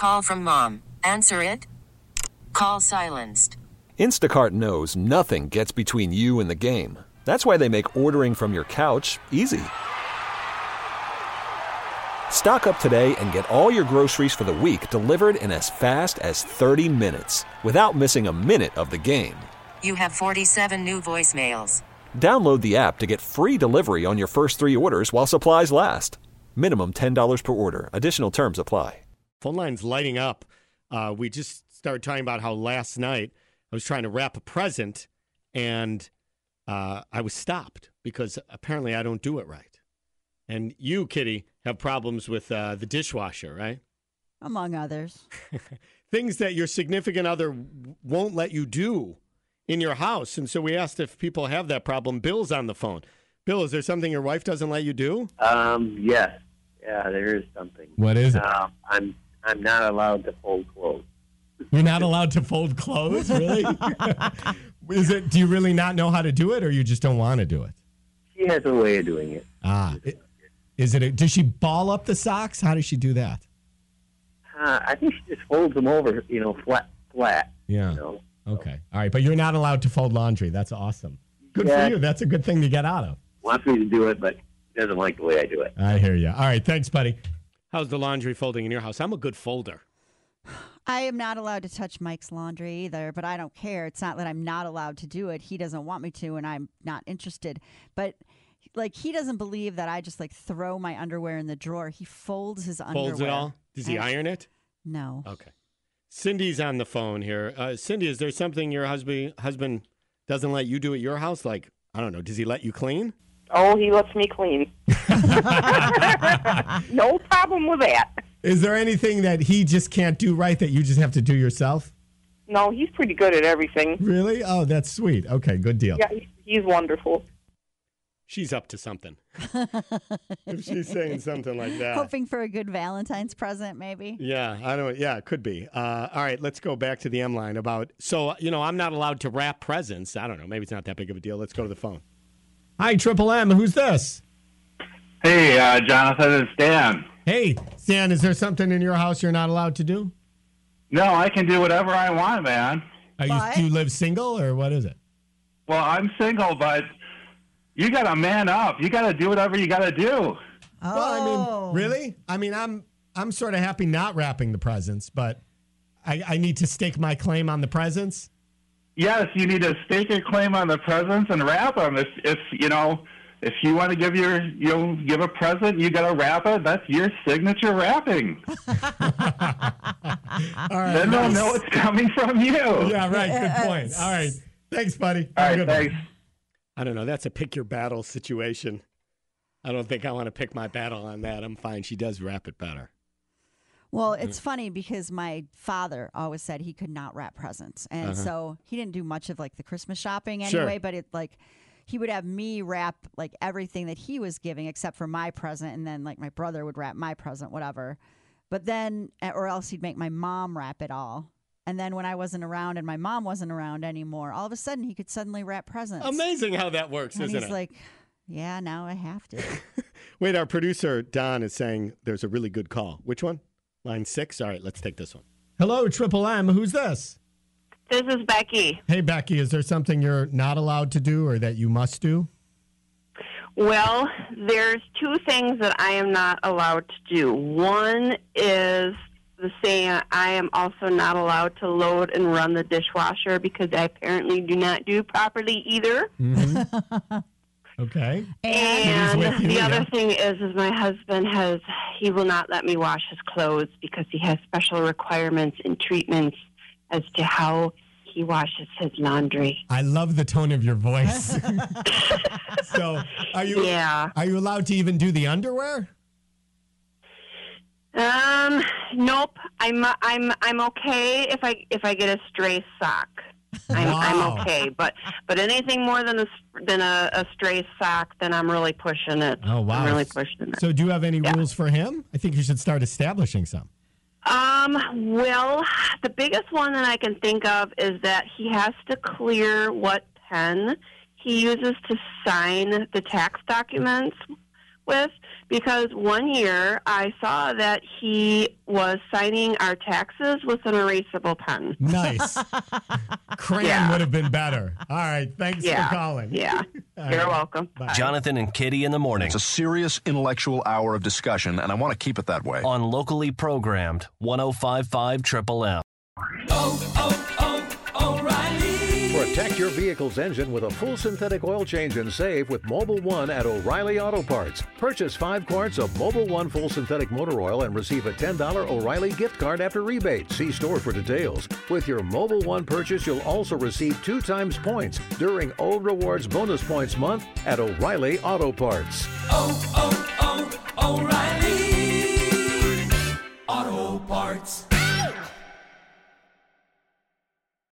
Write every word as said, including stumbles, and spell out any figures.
Call from mom. Answer it. Call silenced. Instacart knows nothing gets between you and the game. That's why they make ordering from your couch easy. Stock up today and get all your groceries for the week delivered in as fast as thirty minutes without missing a minute of the game. You have forty-seven new voicemails. Download the app to get free delivery on your first three orders while supplies last. Minimum ten dollars per order. Additional terms apply. Phone line's lighting up. Uh, we just started talking about how last night I was trying to wrap a present and uh, I was stopped because apparently I don't do it right. And you, Kitty, have problems with uh, the dishwasher, right? Among others. Things that your significant other won't let you do in your house. And so we asked if people have that problem. Bill's on the phone. Bill, is there something your wife doesn't let you do? Um, yes. Yeah, there is something. What is it? Uh, I'm I'm not allowed to fold clothes. You're not allowed to fold clothes? Really? Is it? Do you really not know how to do it, or you just don't want to do it? She has a way of doing it. Ah. It, is it? A, does she ball up the socks? How does she do that? Uh, I think she just folds them over, you know, flat, flat. Yeah. You know? Okay. All right. But you're not allowed to fold laundry. That's awesome. Good Yeah. for you. That's a good thing to get out of. Wants me to do it, but doesn't like the way I do it. I hear you. All right. Thanks, buddy. How's the laundry folding in your house? I'm a good folder. I am not allowed to touch Mike's laundry either, but I don't care. It's not that I'm not allowed to do it. He doesn't want me to, and I'm not interested. But, like, he doesn't believe that I just, like, throw my underwear in the drawer. He folds his underwear. Folds it all? Does he And- iron it? No. Okay. Cindy's on the phone here. Uh, Cindy, is there something your husband husband doesn't let you do at your house? Like, I don't know, does he let you clean? Oh, he lets me clean. No problem with that. Is there anything that he just can't do right that you just have to do yourself? No, he's pretty good at everything. Really? Oh, that's sweet. Okay, good deal. Yeah, he's, he's wonderful. She's up to something. If she's saying something like that. Hoping for a good Valentine's present, maybe. Yeah, I don't. Yeah, it could be. Uh, all right, let's go back to the M line about. So, you know, I'm not allowed to wrap presents. I don't know. Maybe it's not that big of a deal. Let's go to the phone. Hi, Triple M. Who's this? Hey, uh, Jonathan, it's Dan. Hey, Stan, is there something in your house you're not allowed to do? No, I can do whatever I want, man. Are you, do you live single, or what is it? Well, I'm single, but you got to man up. You got to do whatever you got to do. Oh. Well, I mean, really? I mean, I'm I'm sort of happy not wrapping the presents, but I, I need to stake my claim on the presents. Yes, you need to stake your claim on the presents and wrap them. If, if you know, if you want to give your, you know, give a present, you got to wrap it. That's your signature wrapping. All right, then they'll nice. know it's coming from you. Yeah, right. Good point. All right. Thanks, buddy. All Have a right, good one. thanks. I don't know. That's a pick your battle situation. I don't think I want to pick my battle on that. I'm fine. She does wrap it better. Well, it's funny because my father always said he could not wrap presents. And Uh-huh. so he didn't do much of like the Christmas shopping Sure. anyway, but it like he would have me wrap like everything that he was giving except for my present, and then like my brother would wrap my present, whatever. But then or else he'd make my mom wrap it all. And then when I wasn't around and my mom wasn't around anymore, all of a sudden he could suddenly wrap presents. Amazing how that works, And isn't he's it? like, yeah, now I have to. Wait, our producer, Don, is saying there's a really good call. Which one? Line six? All right, let's take this one. Hello, Triple M. Who's this? This is Becky. Hey, Becky, is there something you're not allowed to do or that you must do? Well, there's two things that I am not allowed to do. One is the saying I am also not allowed to load and run the dishwasher because I apparently do not do properly either. Mm-hmm. Okay. And He's with you, the yeah. other thing is, is my husband has, he will not let me wash his clothes because he has special requirements and treatments as to how he washes his laundry. I love the tone of your voice. So, are you Yeah. are you allowed to even do the underwear? Um, nope. I'm I'm I'm okay if I if I get a stray sock. I'm Wow. I'm okay, but but anything more than a than a, a stray sock, then I'm really pushing it. Oh, wow. I'm really pushing it. So do you have any Yeah. rules for him? I think you should start establishing some. Um, well, the biggest one that I can think of is that he has to clear what pen he uses to sign the tax documents with, because one year I saw that he was signing our taxes with an erasable pen. Nice. Crayon Yeah. would have been better. All right. Thanks Yeah. for calling. Yeah. All You're right. welcome. Bye. Jonathan and Katie in the morning It's a serious intellectual hour of discussion, and I want to keep it that way. on locally programmed one oh five point five Triple M. Protect your vehicle's engine with a full synthetic oil change and save with Mobile One at O'Reilly Auto Parts. Purchase five quarts of Mobile One full synthetic motor oil and receive a ten dollars O'Reilly gift card after rebate. See store for details. With your Mobile One purchase, you'll also receive two times points during O Rewards Bonus Points Month at O'Reilly Auto Parts. Oh, oh, oh, O'Reilly Auto Parts.